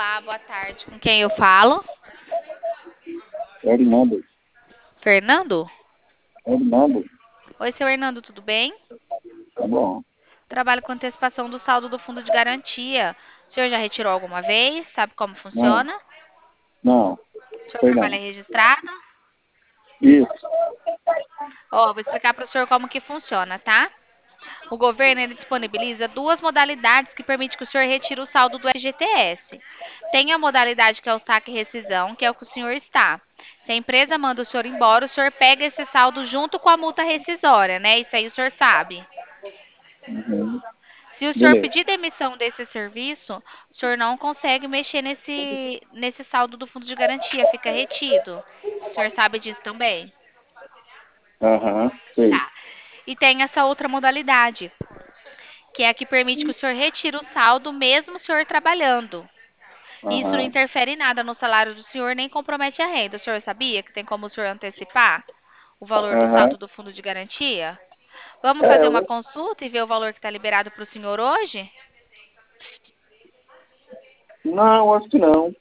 Olá, boa tarde. Com quem eu falo? Hernando, Fernando? Hernando, Oi, seu Hernando, tudo bem? tá bom. Trabalho com antecipação do saldo do fundo de garantia. O senhor já retirou alguma vez? Sabe como Não, funciona? não, O senhor sei trabalha não. registrado? Isso, Ó, vou explicar para o senhor como que funciona, tá? O governo ele disponibiliza duas modalidades que permitem que o senhor retire o saldo do FGTS. Tem a modalidade que é o saque e rescisão, que é o que o senhor está. Se a empresa manda o senhor embora, o senhor pega esse saldo junto com a multa rescisória, né? Isso aí o senhor sabe. uhum, Se o senhor beleza. pedir demissão desse serviço, o senhor não consegue mexer nesse saldo do fundo de garantia, fica retido. O senhor sabe disso também? Aham, sei. Tá. E tem essa outra modalidade, que é a que permite que o senhor retire o saldo mesmo o senhor trabalhando. Isso não Aham, interfere em nada no salário do senhor, nem compromete a renda. O senhor sabia que tem como o senhor antecipar o valor do aham. saldo do fundo de garantia? Vamos É, fazer uma consulta e ver o valor que está liberado para o senhor hoje? não, acho que não.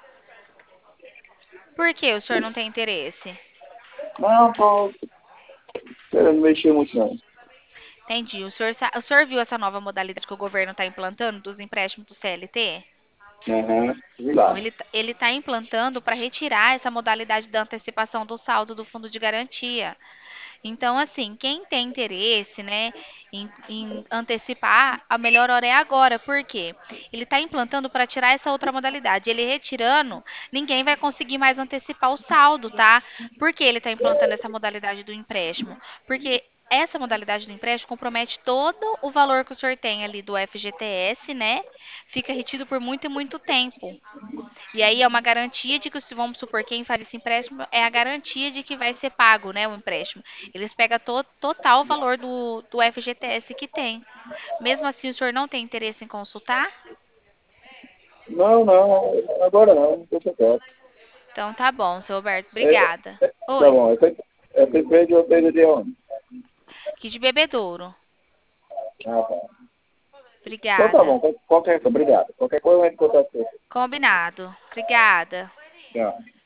Por que o senhor não tem interesse? Não, tô querendo mexer muito não. Entendi. O senhor viu essa nova modalidade que o governo está implantando dos empréstimos do CLT? Aham, sei Então, lá. ele está implantando para retirar essa modalidade da antecipação do saldo do fundo de garantia. Então, assim, quem tem interesse, né, em antecipar, a melhor hora é agora. Por quê? Ele está implantando para tirar essa outra modalidade. Ele retirando, ninguém vai conseguir mais antecipar o saldo, tá? Por que ele está implantando essa modalidade do empréstimo? Porque essa modalidade do empréstimo compromete todo o valor que o senhor tem ali do FGTS, né? Fica retido por muito e muito tempo. E aí é uma garantia de que, se vamos supor, quem faz esse empréstimo é a garantia de que vai ser pago, né, o empréstimo. Eles pegam total valor do FGTS que tem. Mesmo assim, o senhor não tem interesse em consultar? Não, não, agora não, deixa quieto. Então tá bom, seu Roberto, É, obrigada. tá Oi, bom, essa empresa eu tenho de onde? aqui de Bebedouro. Ah, tá. Então tá Obrigada. bom, qualquer coisa, obrigado. Qualquer coisa eu entro em contato com você. Combinado. Obrigada. Tchau.